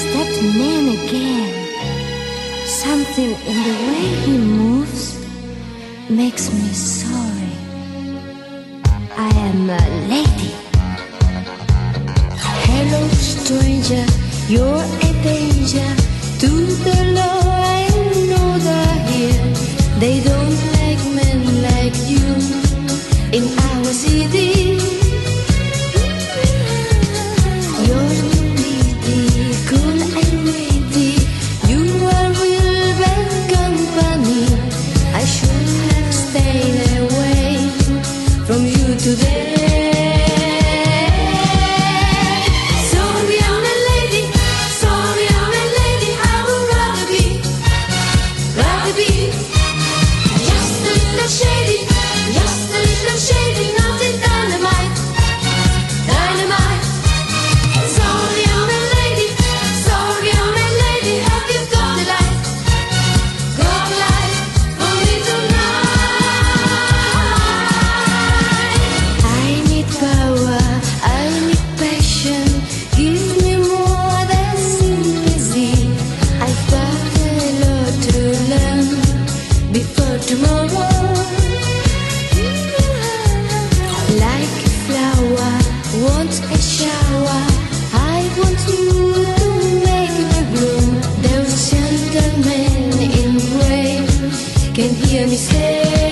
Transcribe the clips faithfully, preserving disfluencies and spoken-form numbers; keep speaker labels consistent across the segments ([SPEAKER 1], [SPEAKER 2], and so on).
[SPEAKER 1] that man again. Something in the way he moves makes me sorry. I am a lady. Hello, stranger, you're a danger to the law. I know they're here. They don't like men like you in our city. You're pretty, cool and witty. You are real bad company. I should have stayed away from you today. Sorry, I'm a lady. Sorry, I'm a lady. I would rather be, rather be just a little shady, just a little shady, nothing dynamite, dynamite. Sorry, I'm a lady. Sorry, I'm a lady. Have you got the light? Got the light for me tonight? I need power, I need passion. Give me more than sympathy. I've got a lot to learn before tomorrow. Like a flower, want a shower. I want you to make me bloom. Those gentlemen in gray can hear me say,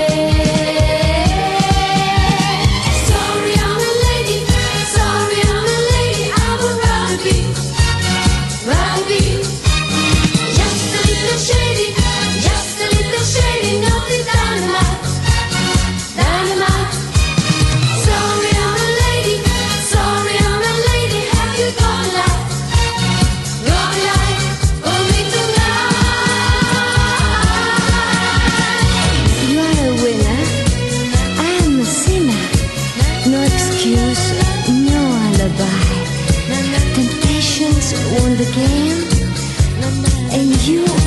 [SPEAKER 1] sorry, I'm a lady. Sorry, I'm a lady. I would rather be, rather be just a little shady, just a little shady, nothing dynamite, dynamite. Sorry, I'm a lady. Sorry, I'm a lady. Have you got a light? Got a light for me tonight? You are a winner. I am a sinner. No excuse, no alibi. Temptations won the game, and you